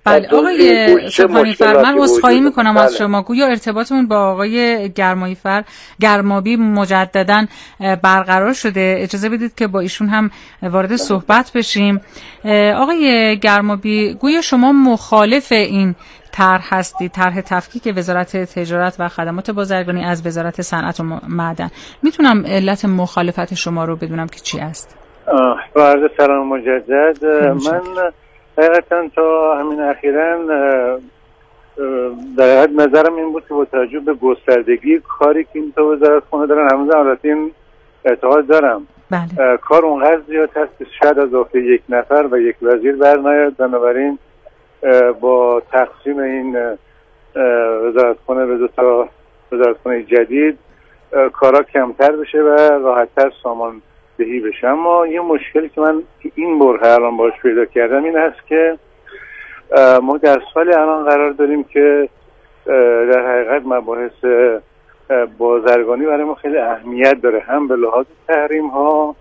بله آقای سبحانی‌فر، من عذرخواهی میکنم از شما. گویا ارتباطمون با آقای گرمابی مجددا برقرار شده. اجازه بدید که با ایشون هم وارد صحبت بشیم. آقای گرمابی، گویا شما مخالف این طرح هستید، طرح تفکیک وزارت تجارت و خدمات بازرگانی از وزارت صنعت و معدن. میتونم علت مخالفت شما رو بدونم که چی است؟ عرض سلام مجدد. من حقیقتا تا همین اخیراً در حد نظرم این بود که با توجه به گستردگی کاری که این تو وزارت خونه دارن، هنوز البته این اعتقاد دارم بله. کار اونقدر زیاد هست که شاید از عهده یک نفر و یک وزیر برنیاد. بنابراین با تقسیم این وزارت خونه به دو تا وزارت خونه جدید کارا کمتر بشه و راحت‌تر ساماندهی بشه. اما یه مشکلی که من این برهه الان باش پیدا کردم این هست که ما در سال الان قرار داریم که در حقیقت مباحث بازرگانی برای ما خیلی اهمیت داره، هم به لحاظ تحریم ها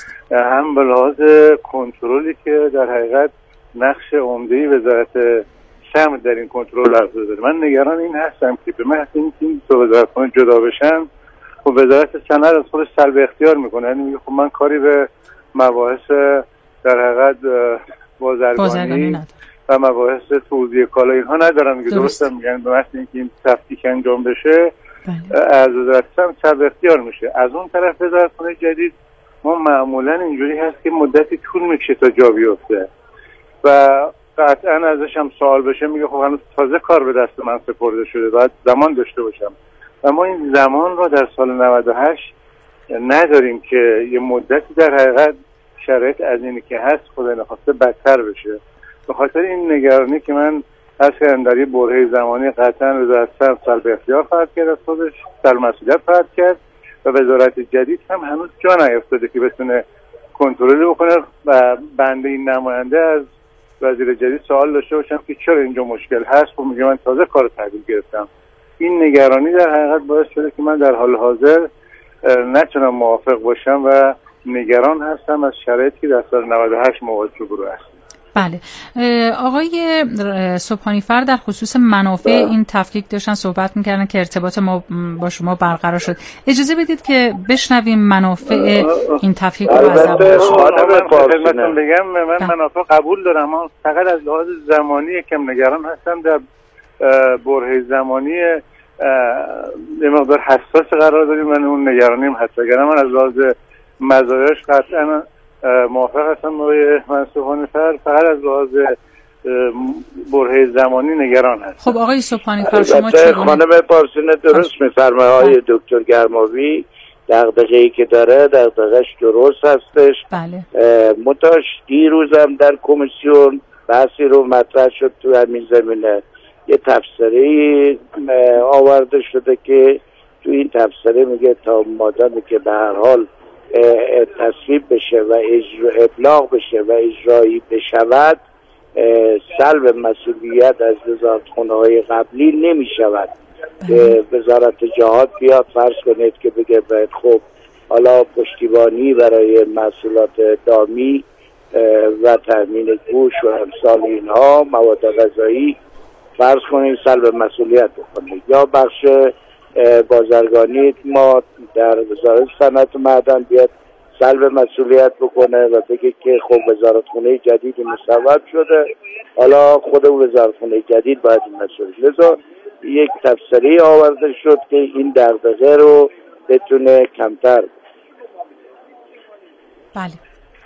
هم به لحاظ کنترلی که در حقیقت نقش عمده وزارت سمت در این کنترل لحظه داره. من نگران این هستم که به محض اینکه این دو وزارت جدا بشن و وزارت صنعت از خودش سلب اختیار میکنه، یعنی میگه خب من کاری به مباحث در حقیقت بازرگانی و مباحث توزیع کالا اینها ندارم دیگه. درسته میگن به محض اینکه این تفکیک انجام بشه از وزارت سمت سلب اختیار میشه. از اون طرف وزارت خونه جدید ما معمولا اینجوری هست که مدتی طول میکشه تا جا بیفته و قطعا ازش هم سوال بشه میگه خب هنوز تازه کار به دست من سپرده شده، باید زمان داشته باشم. و ما این زمان رو در سال 98 نداریم که یه مدتی در حقیقت شرایط از اینی که هست خدا نخواسته بدتر بشه. به خاطر این نگرانی که من از در برهه زمانی قطعا وزارت سلب اختیار خواهد کرد، از خودش سلب مسئولیت خواهد کرد و وزارت جدید هم هنوز جا نیفتاده که بتونه کنترل بکنه و بنده این نماینده از وزیر جدید سوال داشته باشم که چرا اینجا مشکل هست. خب میگه من تازه کار تحویل گرفتم. این نگرانی در حقیقت باعث شده که من در حال حاضر نتونم موافق باشم و نگران هستم از شرایطی که در سال 98 مواجه رو هست. بله آقای سبحانی‌فر در خصوص منافع این تفکیک داشتن صحبت میکردن که ارتباط ما با شما برقرار شد. اجازه بدید که بشنویم منافع این تفکیک رو از خدمتتون بگم. من منافع قبول دارم، اما فقط از لحاظ زمانی یکم نگران هستم. در برهه زمانی یه مقدار حساس قرار داریم، من اون نگرانیم هست. اگر من از لحاظ مزایاش قطعا موافق هستم آقای سبحانی‌فر، فقط از لحاظ برهه زمانی نگران هست. خب آقای سبحانی‌فر شما چه خانم پارسینه درست می‌فرمایه. آقای دکتر گرمابی دغدغه‌ای که داره دغدغه‌اش درست هستش. بله. متاش دیروزم در کمیسیون بحثی رو مطرح شد تو همین زمینه. یه تفسیری آورده شده که تو این تفسیری میگه تا مادامی که به هر حال تصویب بشه و ابلاغ بشه و اجرایی بشود سلب مسئولیت از وزارتخونه‌های قبلی نمی شود. وزارت جهاد بیاد فرض کنید که بگه باید خب حالا پشتیبانی برای محصولات دامی و تامین گوش و امثال اینها مواد غذایی فرض کنید سلب مسئولیت بکنید، یا بخش بازرگانی ما در وزارت صنعت و معدن بیاد سلب مسئولیت بکنه و بگه که خب وزارتخونه جدید مصوب شده، حالا خود وزارتخونه جدید باید مسئولیت. لذا یک تفسیری آورده شد که این دغدغه رو بتونه کمتر. بله.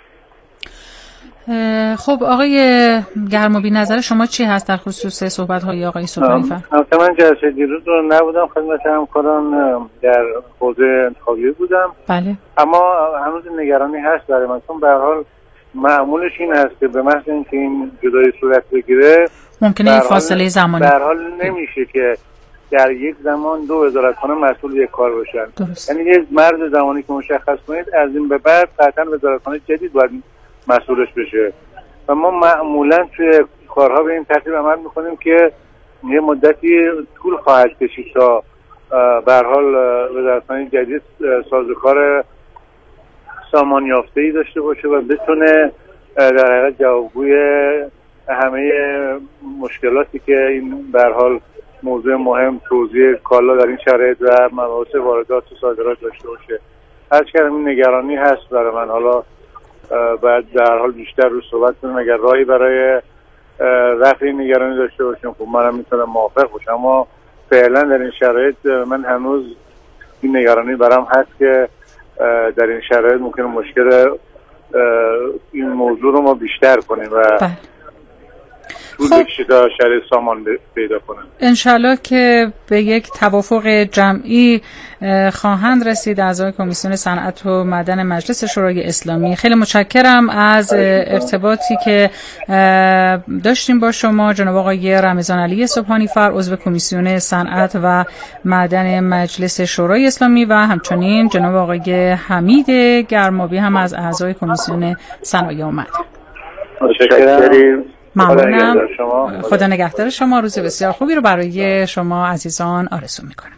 خب آقای گرمابی نظر شما چی هست در خصوص صحبت‌های آقای سبحانی‌فر؟ من جلسه دیروز رو نبودم، خدمت همکاران در حوزه انتخابی بودم. بله. اما هنوز نگرانی هست برای من، چون به هر حال معمولش این هست که به محض اینکه این جدایی صورت بگیره ممکنه این فاصله زمانی به هر حال نمیشه که در یک زمان دو وزارتخانه مسئول یک کار باشن. یعنی یه مرز زمانی که مشخص کنید از این به بعد قطعا وزارتخانه جدید باید مسئولش بشه و ما معمولا توی کارها به این ترتیب عمل میکنیم که یه مدتی طول خواهد کشید تا به هر حال وزارتخانه جدید سازوکار سامان یافته‌ای داشته باشه و بتونه در حقیقت جوابگوی همه مشکلاتی که این به هر حال موضوع مهم توزیع کالا در این شرایط و مباحث واردات و صادرات داشته باشه. هر چقدر این نگرانی هست برای من. حالا باید در حال بیشتر رو صحبت کنیم اگر راهی برای رفع این نگرانی داشته باشیم. خب منم میتونم موافق باشم، اما فعلا در این شرایط من هنوز این نگرانی برام هست که در این شرایط ممکنه مشکل این موضوع رو ما بیشتر کنیم و طول بکشه تا شرایط سامان پیدا کنن. انشالله که به یک توافق جمعی خواهند رسید اعضای کمیسیون صنعت و معدن مجلس شورای اسلامی. خیلی متشکرم از ارتباطی که داشتیم با شما جناب آقای رمضان علی سبحانی فر، عضو کمیسیون صنعت و معدن مجلس شورای اسلامی و همچنین جناب آقای حمید گرمابی هم از اعضای کمیسیون صنایع و معدن. متشکرم. ممنونم. خدا نگهدار شما. روز بسیار خوبی رو برای شما عزیزان آرزو میکنم.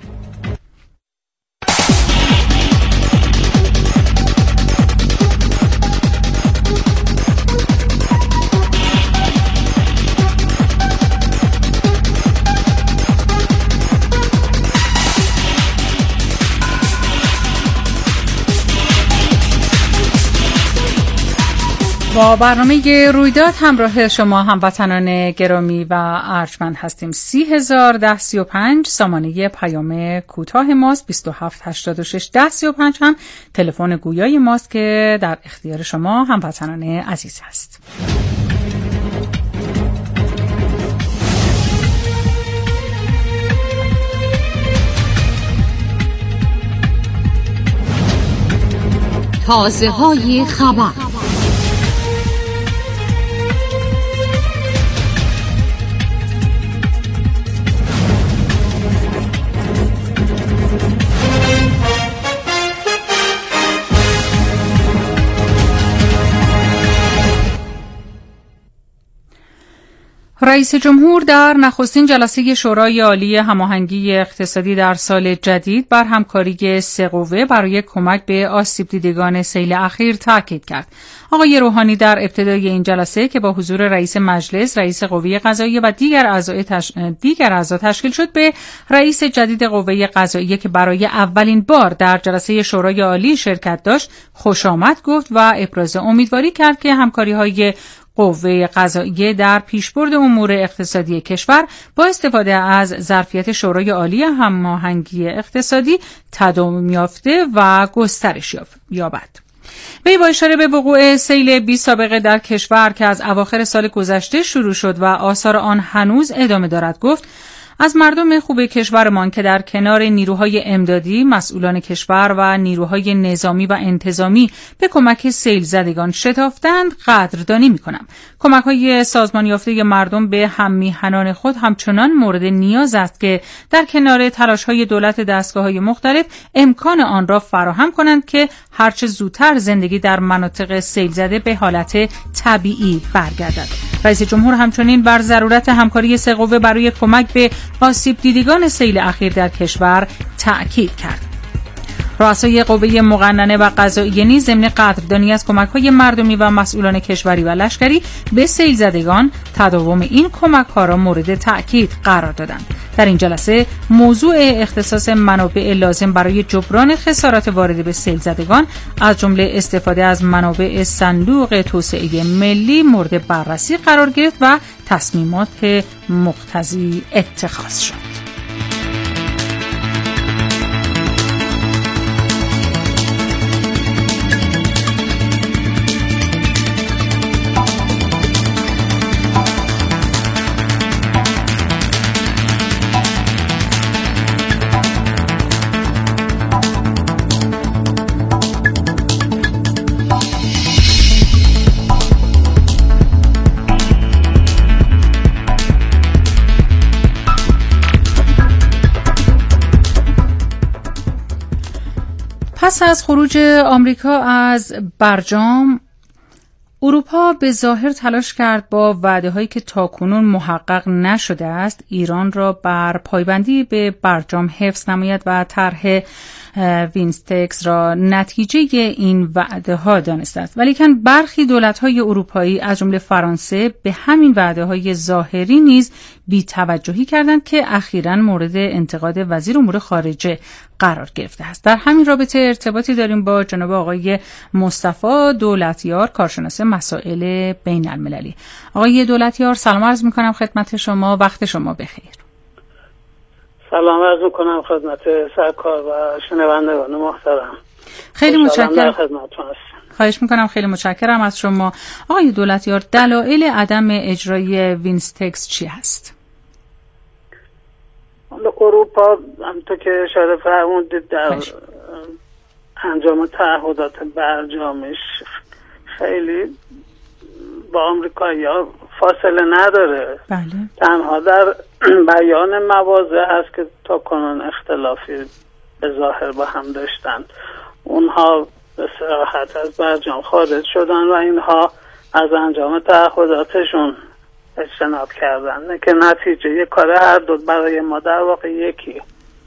با برنامه رویداد همراه شما هموطنان گرامی و ارجمند هستیم. 301035 سامانه پیام کوتاه ماست، 2786 1035 هم تلفن گویای ماست که در اختیار شما هموطنان عزیز هست. تازه های خبر. رئیس جمهور در نخستین جلسه شورای عالی هماهنگی اقتصادی در سال جدید بر همکاری سه قوه برای کمک به آسیب دیدگان سیل اخیر تاکید کرد. آقای روحانی در ابتدای این جلسه که با حضور رئیس مجلس، رئیس قوه قضاییه و دیگر اعضا تشکیل شد، به رئیس جدید قوه قضاییه که برای اولین بار در جلسه شورای عالی شرکت داشت خوش آمد گفت و ابراز امیدواری کرد که همکاری‌های قوه قضاییه در پیشبرد امور اقتصادی کشور با استفاده از ظرفیت شورای عالی هماهنگی اقتصادی تداوم یافته و گسترش یابد. وی با اشاره به وقوع سیل بی سابقه در کشور که از اواخر سال گذشته شروع شد و آثار آن هنوز ادامه دارد گفت از مردم خوب کشورمان که در کنار نیروهای امدادی، مسئولان کشور و نیروهای نظامی و انتظامی به کمک سیل زدگان شتافتند قدردانی می‌کنم. کمک‌های سازمان یافته مردم به هم‌میهنان خود همچنان مورد نیاز است که در کنار تلاش‌های دولت دستگاه‌های مختلف امکان آن را فراهم کنند که هرچه زودتر زندگی در مناطق سیل زده به حالت طبیعی برگردد. رئیس جمهور همچنین بر ضرورت همکاری سه قوه برای کمک به آسیب دیدگان سیل اخیر در کشور تأکید کرد. رؤسای قوه مقننه و قضاییه نیز ضمن قدردانی از کمک‌های مردمی و مسئولان کشوری و لشکری به سیل زدگان تداوم این کمک‌ها را مورد تأکید قرار دادند. در این جلسه موضوع اختصاص منابع لازم برای جبران خسارات وارده به سیل زدگان از جمله استفاده از منابع صندوق توسعه ملی مورد بررسی قرار گرفت و تصمیمات مقتضی اتخاذ شد. پس از خروج آمریکا از برجام، اروپا به ظاهر تلاش کرد با وعده‌هایی که تاکنون محقق نشده است ایران را بر پایبندی به برجام حفظ نماید و طرح وینستکس را نتیجه این وعده ها دانسته است. ولیکن برخی دولت های اروپایی از جمله فرانسه به همین وعده های ظاهری نیز بی‌توجهی کردند که اخیراً مورد انتقاد وزیر امور خارجه قرار گرفته است. در همین رابطه ارتباطی داریم با جناب آقای مصطفی دولتیار، کارشناس مسائل بین المللی. آقای دولتیار، سلام عرض می‌کنم خدمت شما، وقت شما بخیر. سلام عرض می‌کنم خدمت سرکار و شنوندگان محترم. خیلی متشکرم. خواهش میکنم، خیلی متشکرم از شما. آقای دولتیار، دلایل عدم اجرای وینستکس چی هست؟ اروپا همونطور که اشاره فرمودید در انجام تعهدات برجامش خیلی با آمریکایی‌ها فاصله نداره. بله. تنها در بیان مواضع هست که تا کنون اختلافی به ظاهر با هم داشتن. اونها به صراحت از برجام خارج شدن و اینها از انجام تعهداتشون اجتناب کردن که نتیجه کار هر دو برای ما در واقع یکی.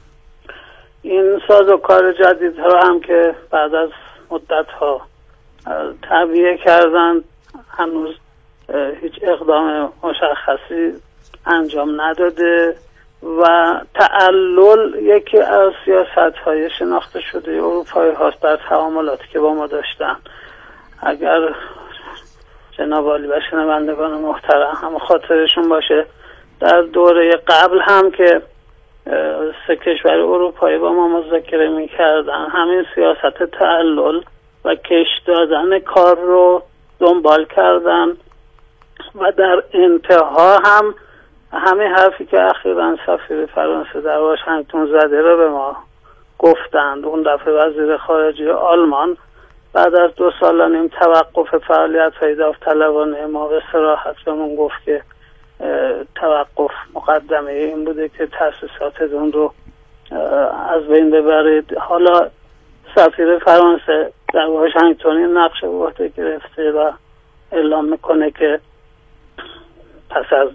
این سازوکار جدید ها هم که بعد از مدت ها تعبیه کردن هنوز هیچ اقدام مشخصی انجام نداده و تعلل یکی از سیاست های شناخته شده اروپایی هاست در تعاملاتی که با ما داشتن. اگر جناب عالی و شنوندگان محترم هم خاطرشون باشه در دوره قبل هم که 3 کشور اروپایی با ما مذاکره می‌کردن همین سیاست تعلل و کش دادن کار رو دنبال کردن و در انتها هم همین حرفی که اخیراً سفیر فرانسه در واشنگتن زده رو به ما گفتند. اون دفعه وزیر خارجه آلمان بعد از 2 سال و نیم توقف فعالیت‌های داوطلبانه ما به صراحت بهمون گفت که توقف مقدمه این بوده که تأسیساتتون رو از بین ببرید. حالا سفیر فرانسه در واشنگتن این نقشه به عهده گرفته و اعلام میکنه که پس از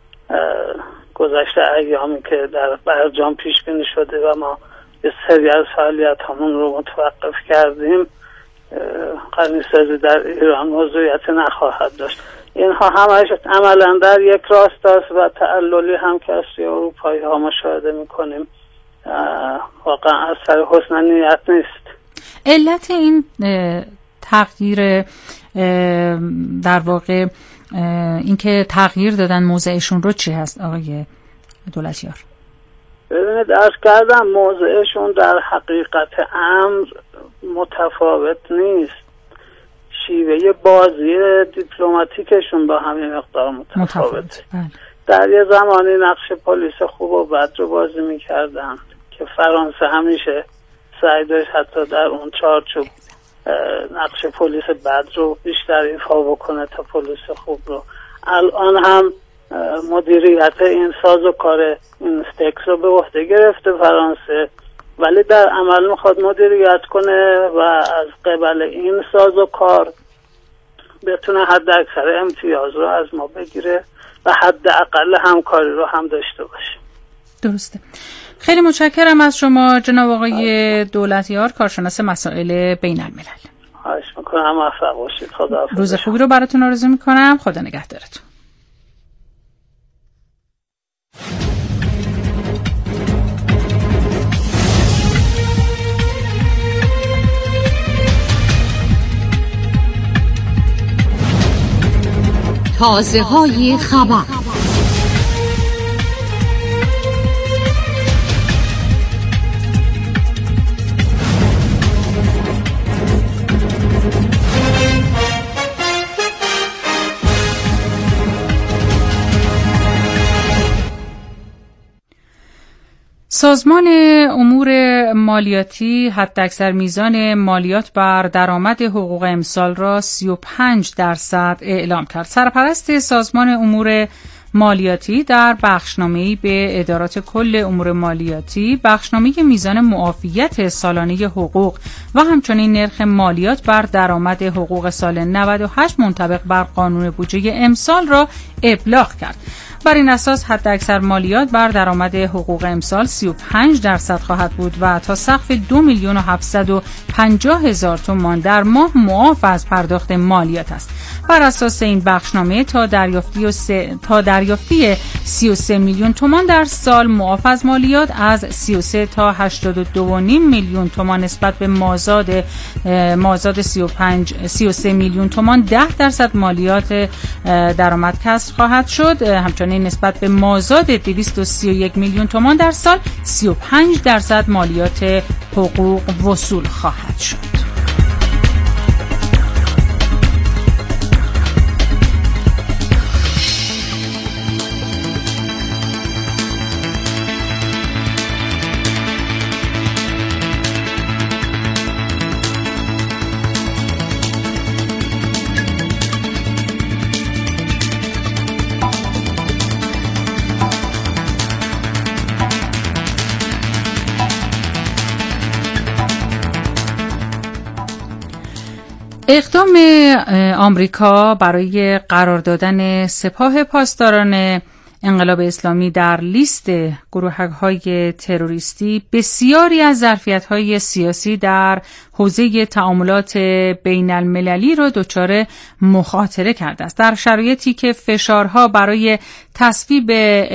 گذشته ایامی که در برجام پیش بینی شده و ما یه سری از فعالیت همون رو متوقف کردیم، قرنی‌سازی در ایران موضوعیت نخواهد داشت. اینها همش عملا در یک راست است و تعللی هم که از سوی اروپایی ها مشاهده میکنیم واقعا از سر حسن نیت نیست. علت این تغییر در واقع اینکه تغییر دادن موضعشون رو چی هست آقای دولتیار؟ ببینید عرض کردم موضعشون در حقیقت امر متفاوت نیست، شیوه بازی دیپلماتیکشون با همین مقدار متفاوت. در یه زمانی نقش پلیس خوب و بد رو بازی میکردن که فرانسه همیشه سعی داشت حتی در اون چارچوب نقش پلیس بد رو بیشتر ایفا بکنه تا پلیس خوب رو. الان هم مدیریت این سازوکار وینستکس رو به عهده گرفته فرانسه، ولی در عمل میخواد مدیریت کنه و از قبل این سازوکار بتونه حد اکثر امتیاز رو از ما بگیره و حد اقل همکاری رو هم داشته باشه. درسته. خیلی متشکرم از شما جناب آقای دولتیار، کارشناس مسائل بین الملل. خواهش میکنم، موفق باشید. خداحافظ. روز خوبی رو براتون آرزو میکنم. خدا نگهدارتون. تازه‌های خبر. سازمان امور مالیاتی حداکثر میزان مالیات بر درآمد حقوق امسال را 35% اعلام کرد. سرپرست سازمان امور مالیاتی در بخشنامه‌ای به ادارات کل امور مالیاتی بخشنامه میزان معافیت سالانه حقوق و همچنین نرخ مالیات بر درآمد حقوق سال 98 منطبق بر قانون بودجه امسال را ابلاغ کرد. بر این اساس حداکثر مالیات بر درآمد حقوق امسال 35% خواهد بود و تا سقف 2,750,000 تومان در ماه معاف از پرداخت مالیات است. بر اساس این بخشنامه تا دریافتی 33 میلیون تومان در سال معاف از مالیات، از 33 تا 82.5 میلیون تومان نسبت به مازاد 33 میلیون تومان 10% مالیات درآمد کسر خواهد شد. همچنین نسبت به مازاد 231 میلیون تومان در سال 35% مالیات حقوق وصول خواهد شد. اقدام آمریکا برای قرار دادن سپاه پاسداران انقلاب اسلامی در لیست گروه‌های تروریستی بسیاری از ظرفیت‌های سیاسی در حوزه تعاملات بین المللی را دچار مخاطره کرده است. در شرایطی که فشارها برای تصویب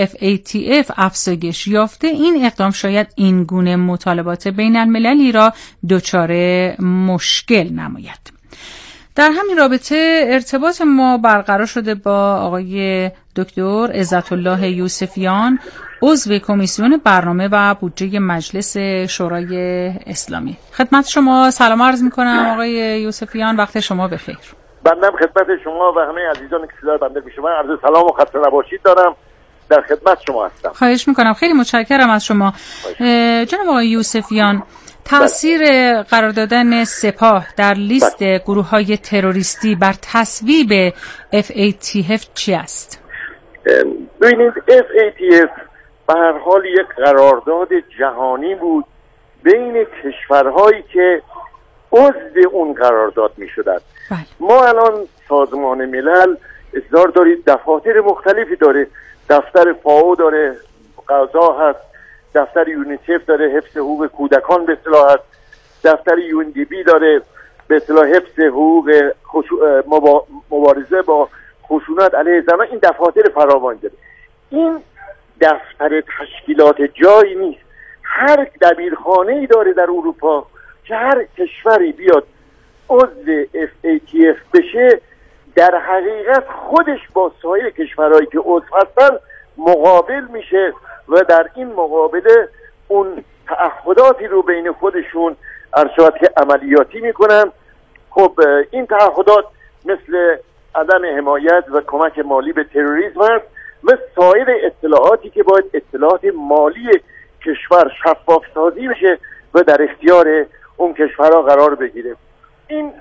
FATF افزایش یافته، این اقدام شاید این گونه مطالبات بین المللی را دچار مشکل نماید. در همین رابطه ارتباط ما برقرار شده با آقای دکتر عزت الله یوسفیان، عضو کمیسیون برنامه و بودجه مجلس شورای اسلامی. خدمت شما سلام عرض می‌کنم آقای یوسفیان، وقت شما بخیر. بنده خدمت شما و همه عزیزان که صدای بنده میشنون عرض سلام و خسته نباشید دارم. در خدمت شما هستم. خواهش می‌کنم، خیلی متشکرم از شما. جناب آقای یوسفیان، تأثیر قرار دادن سپاه در لیست گروه‌های تروریستی بر تصویب FATF چی است؟ ببینید FATF به هر حال یک قرارداد جهانی بود بین کشورهایی که عضو اون قرارداد می‌شدند. ما الان سازمان ملل اصرار دارید دفاتر مختلفی داره، دفتر فاو داره، غذا هست، دفتر یونیسف داره، حفظ حقوق کودکان به اصطلاح هست، دفتر UNDP داره به اصطلاح حفظ حقوق مبارزه با خشونت علیه زنان. این دفاتر فراوان داره. این دفتر تشکیلات جایی نیست، هر دبیرخانه‌ای داره در اروپا که هر کشوری بیاد عضو FATF بشه، در حقیقت خودش با سایر کشورهایی که عضو هستن مقابل میشه و در این مقابله اون تعهداتی رو بین خودشون ارشاد که عملیاتی میکنن. خب این تعهدات مثل عدم حمایت و کمک مالی به تروریسم هست و سایر اطلاعاتی که باید اطلاعات مالی کشور شفاف سازی بشه و در اختیار اون کشورها قرار بگیره. این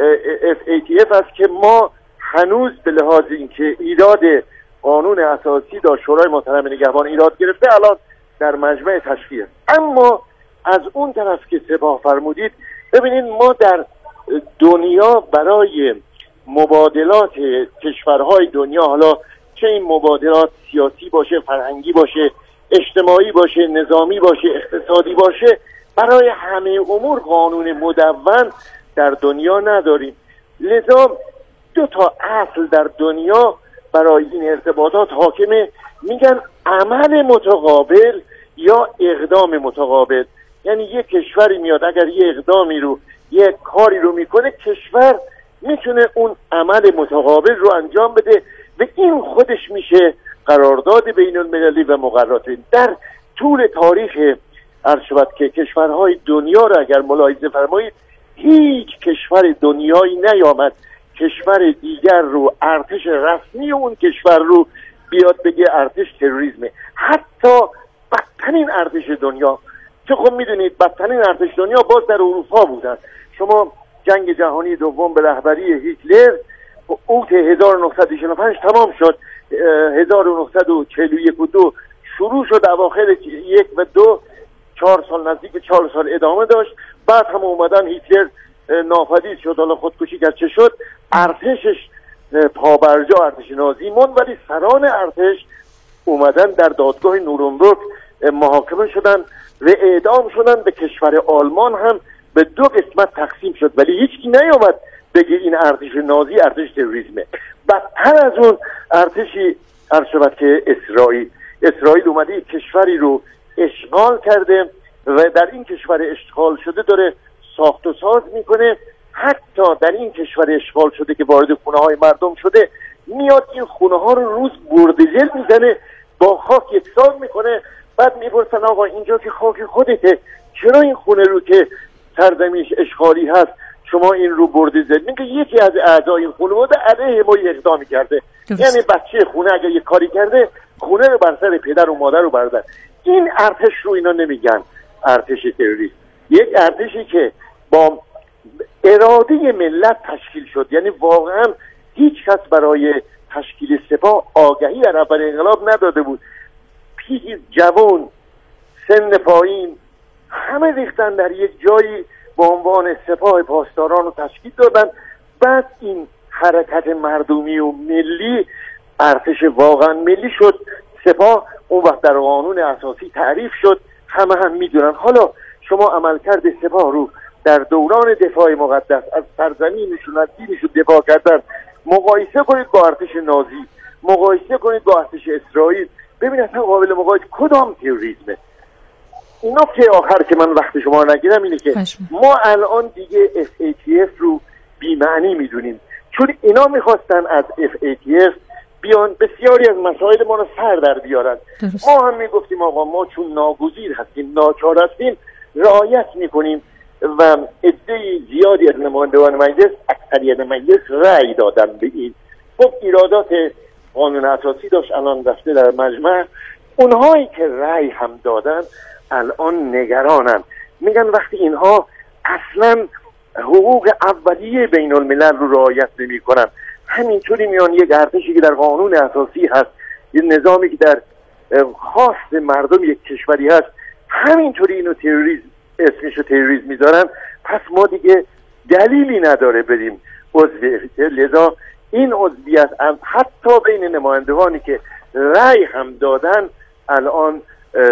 FATF است که ما هنوز به لحاظ اینکه ایراد قانون اساسی دا شورای محترم نگهبان ایراد گرفته، الان در مجمع تشریع. اما از اون طرف که سپاه فرمودید، ببینید ما در دنیا برای مبادلات کشورهای دنیا، حالا چه این مبادلات سیاسی باشه، فرهنگی باشه، اجتماعی باشه، نظامی باشه، اقتصادی باشه، برای همه امور قانون مدون در دنیا نداریم. لذا دو تا اصل در دنیا برای این ارتباطات حاکمه، میگن عمل متقابل یا اقدام متقابل. یعنی یک کشوری میاد اگر یه اقدامی رو، یک کاری رو میکنه، کشور میتونه اون عمل متقابل رو انجام بده و این خودش میشه قرارداد بین المللی و مقررات. در طول تاریخ عرض که کشورهای دنیا رو اگر ملاحظه فرمایید، هیچ کشور دنیایی نیامد کشور دیگر رو، ارتش رسمی اون کشور رو بیاد بگه ارتش تروریسمه. حتی بدترین ارتش دنیا، که خب میدونید بدترین ارتش دنیا باز در اروپا بودن. شما جنگ جهانی دوم به رهبری هیتلر اوت 1945 تمام شد، 1941 و 2 شروع شد، اواخر 1 و 2 4 سال، نزدیک 4 سال ادامه داشت. بعد هم اومدن هیتلر ناپدید شد، حالا خودکشی گرچه شد، ارتشش پابرجا ارتش نازی موند، ولی سران ارتش اومدن در دادگاه نورنبرگ محاکمه شدن و اعدام شدن. به کشور آلمان هم به 2 قسمت تقسیم شد، ولی هیچکی نیامد بگه این ارتش نازی ارتش تروریسمه. بدتر از اون ارتشی عرض که اسرائیل اومده کشوری رو اشغال کرده و در این کشور اشغال شده داره ساخت و ساز میکنه. حتی در این کشور اشغال شده که وارد خونه های مردم شده، میاد این خونه ها رو روز بردجل میزنه، با خاک یکسان میکنه. بعد میپرسن آقا اینجا که خاک خودته، چرا این خونه رو که سرزمینش اشغالی هست شما این رو بردجل؟ میگه یکی از اعضای این خانواده علیه ما اقدامی کرده. یعنی بچه خونه اگه یک کاری کرده، خونه رو بر سر پدر و مادر رو بردن. این ارتش رو اینا نمیگن ارتش تروریست، یک ارتشی که با اراده ملت تشکیل شد. یعنی واقعا هیچ کس برای تشکیل سپاه آگهی در اول انقلاب نداده بود. پیر، جوان، سن پایین، همه ریختن در یک جایی با عنوان سپاه پاسداران رو تشکیل دادن. بعد این حرکت مردمی و ملی ارتش واقعا ملی شد. سپاه اون وقت در قانون اساسی تعریف شد، همه هم میدونن. حالا شما عملکرد سپاه رو در دوران دفاع مقدس از سرزمینشون، از دینشون دفاع کردن مقایسه کنید با ارتش نازی، مقایسه کنید با ارتش اسرائیل، ببینید اصلا قابل مقایسه کدام تروریسمه. اینا که آخر که من وقت شما نگیرم اینه که ما الان دیگه FATF رو بی‌معنی میدونیم، چون اینا میخواستن از FATF بیان بسیاری از مسائل ما رو سر در بیارن. ما هم میگفتیم آقا ما چون ناگزیر هستیم، ناچار هستیم، رعایت میکنیم و عده زیادی از نمایندگان مجلس، اکثریت مجلس رأی دادن به این. خب ایرادات قانون اساسی داشت، الان رفته در مجمع. اونهایی که رأی هم دادن الان نگرانن، میگن وقتی اینها اصلا حقوق اولیه بین الملل رو رعایت نمی کنن، همینطوری میان یک ارتشی که در قانون اساسی هست، یه نظامی که در خواست مردم یک کشوری هست، همینطوری اینو تروریسم اسمشو تروریسم میذارن. پس ما دیگه دلیلی نداره بریم عضو. لذا این عضویت حتی بین نمایندگانی که رأی هم دادن الان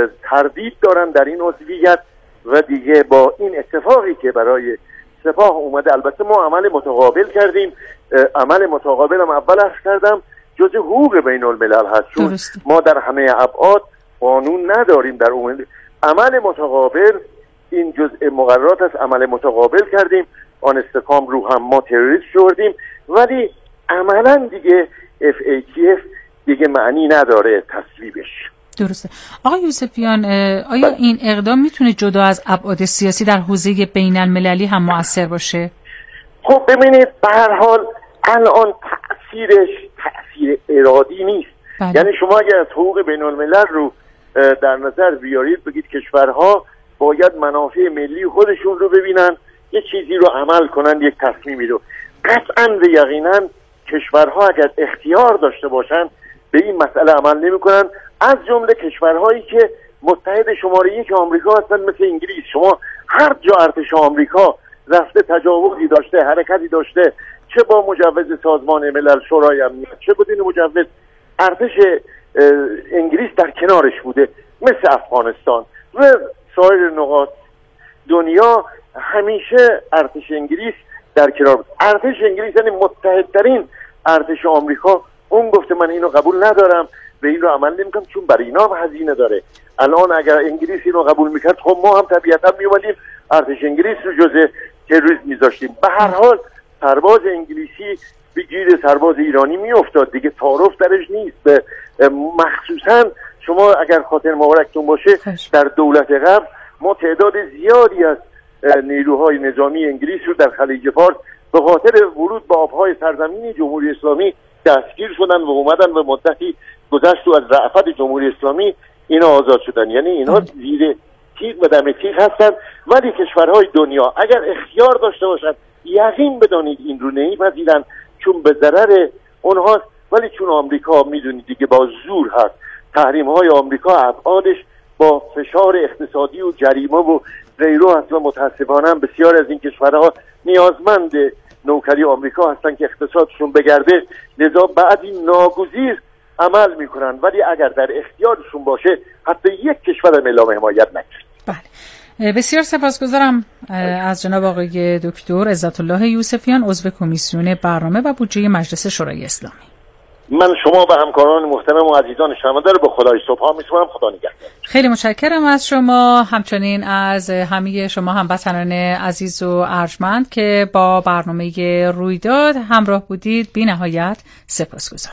تردید دارن در این عضویت و دیگه با این اتفاقی که برای سپاه اومده. البته ما عمل متقابل کردیم، عمل متقابل هم اول عرض کردم جز حقوق بین الملل هست، چون ما در همه ابعاد قانون نداریم. در عمل متقابل این جزء مقررات است، عمل متقابل کردیم، آن استقام رو هم ما تروریست شدیم، ولی عملا دیگه FATF دیگه معنی نداره تصویبش. درسته. آقای یوسفیان، آیا این اقدام میتونه جدا از ابعاد سیاسی در حوزه بین المللی هم مؤثر باشه؟ خب ببینید به هر حال الان تأثیرش تأثیر ارادی نیست. یعنی شما اگر از حقوق بین الملل رو در نظر بیارید، بگید کشورها باید منافع ملی خودشون رو ببینن، یک چیزی رو عمل کنن، یک تصمیمی رو، قطعاً و یقیناً کشورها اگر اختیار داشته باشن به این مسئله عمل نمی‌کنن، از جمله کشورهایی که متحد شماره 1 آمریکا هستن مثل انگلیس. شما هر جا ارتش آمریکا رفته تجاوزی داشته، حرکتی داشته، چه با مجوز سازمان ملل، شورای امنیت، چه بدون مجوز، ارتش انگلیس در کنارش بوده، مثل افغانستان و سایر نقاط دنیا. همیشه ارتش انگلیس در کنار بود. ارتش انگلیس یعنی متحدترین ارتش آمریکا، اون گفته من اینو قبول ندارم، به این رو عمل نمیکنم، چون برای اینا هم هزینه داره. الان اگر انگلیس اینو قبول میکرد، خب ما هم طبیعتا میومدیم ارتش انگلیس رو جزء تروریسم میذاشتیم. به هر حال سرباز انگلیسی به گیر سرباز ایرانی میافتاد دیگه، تعارف درش نیست. مخصوصا شما اگر خاطر مبارکتون باشه در دولت قبل ما تعداد زیادی از نیروهای نظامی انگلیس رو در خلیج فارس به خاطر ورود به آبهای سرزمین جمهوری اسلامی دستگیر شدن و اومدن و مدتی گذشت و از رأفت جمهوری اسلامی اینا آزاد شدن. یعنی اینا زیر تیغ و دم تیغ هستن. ولی کشورهای دنیا اگر اختیار داشته باشن، یقین بدانید این رو نمیپذیرن، چون به ضرر اونهاست. ولی چون آمریکا میدونید دیگه با زور هست، تحریم‌های آمریکا ابعادش با فشار اقتصادی و جریمه و غیره هست و متاسفانه بسیار از این کشورها نیازمند نوکری آمریکا هستن که اقتصادشون بگرده. لذا بعضی ناگزیر عمل میکنن، ولی اگر در اختیارشون باشه حتی یک کشور هم اعلام حمایت نکرد. بله، بسیار سپاسگزارم از جناب آقای دکتر عزت الله یوسفیان، عضو کمیسیون برنامه و بودجه مجلس شورای اسلامی. من شما و همکاران محترم و عزیزان شنونده رو به خدای صبح میسپارم. خدا نگهدار. خیلی متشکرم از شما، همچنین از همه شما هموطنان عزیز و ارجمند که با برنامه رویداد همراه بودید. بی نهایت سپاسگزارم.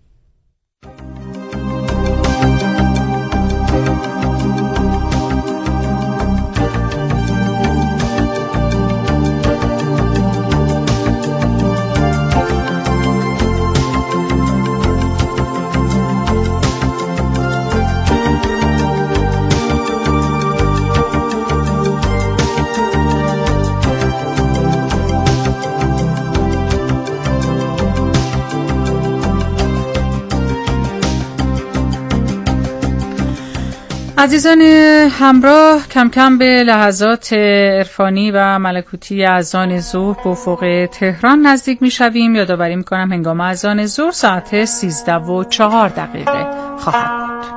عزیزان همراه، کم کم به لحظات عرفانی و ملکوتی اذان ظهر به افق تهران نزدیک می شویم. یادآوری می کنم هنگام اذان ظهر ساعت 13:04 خواهد بود.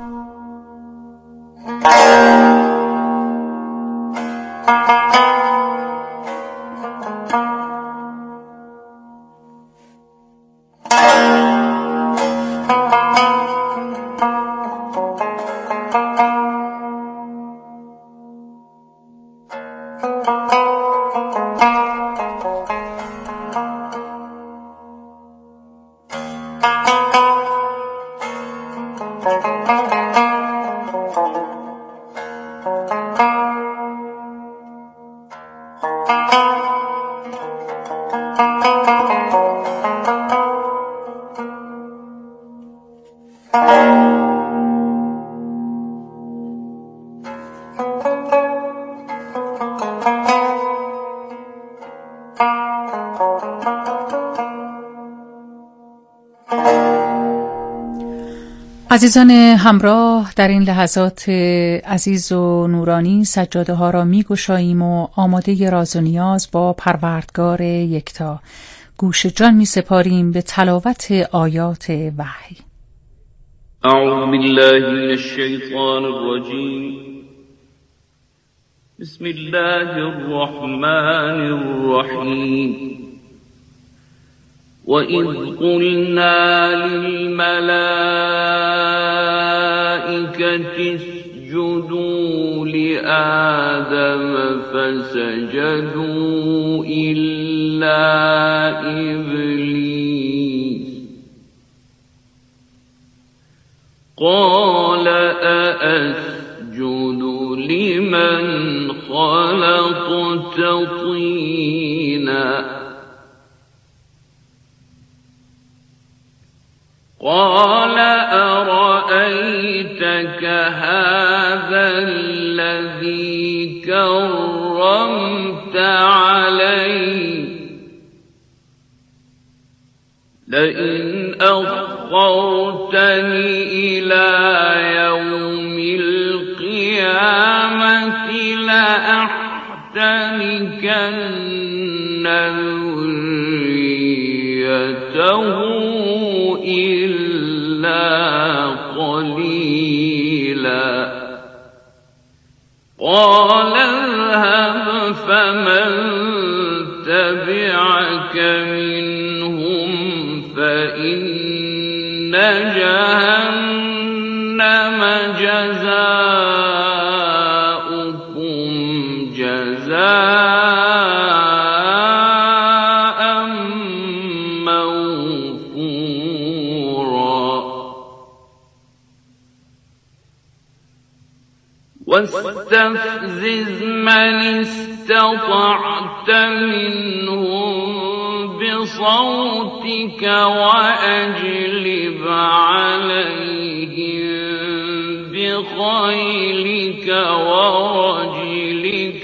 عزیزان همراه، در این لحظات عزیز و نورانی سجاده ها را می گشاییم و آماده راز و نیاز با پروردگار یکتا گوش جان می سپاریم به تلاوت آیات وحی. اعوذ بالله من الشیطان الرجیم. بسم الله الرحمن الرحیم. وَإِذْ قُلْنَا لِلْمَلَائِكَةِ اسْجُدُوا لِآدَمَ فَسَجَدُوا إِلَّا إِبْلِيسَ قَالَ أَأَسْجُدُ لِمَنْ خَلَقْتَ طِينًا قال أرأيتك هذا الذي كرمت علي لئن أخرتني إلى يوم القيامة لأحتنكن ذريته إلا قليلا قال اذهب فمن تبعك منهم فإن جهنم جزاؤكم جزاء موفورا واستفزز من استطعت منهم بصوتك وأجلب عليهم بخيلك ورجلك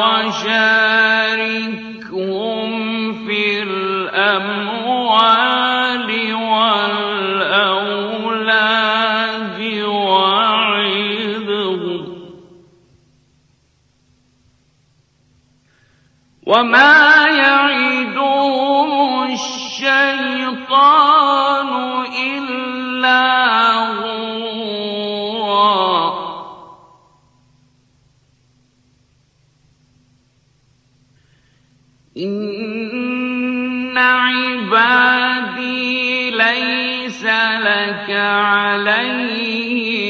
وشاركهم في الأموال والأولاد وعظهم وما يعدهم الشيطان إلا إن